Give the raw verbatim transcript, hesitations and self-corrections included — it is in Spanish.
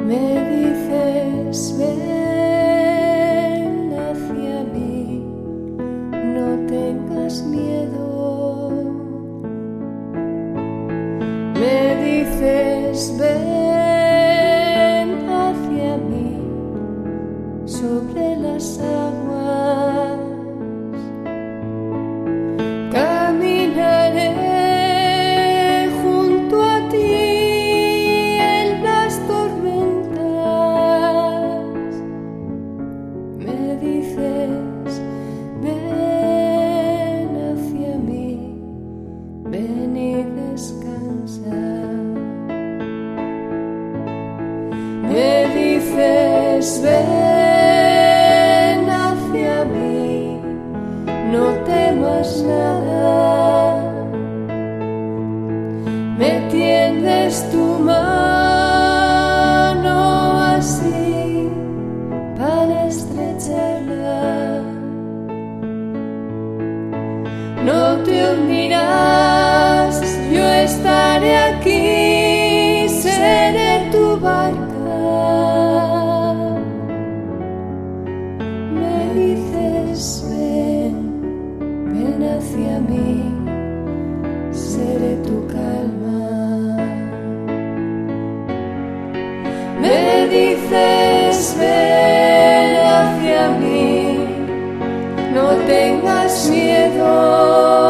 Me dices ven hacia mí, no tengas miedo. Me dices ven hacia mí sobre las aguas. Caminaré junto a ti en las tormentas. Me dices ven hacia mí, ven y descansa. Me dices ven hacia mí, no temas nada. Me tiendes tu mano así para estrecharla. No te hundirás, yo estaré aquí, seré tu barca. Me dices ven, ven hacia mí, seré tu calma. Me dices ven hacia mí, no tengas miedo.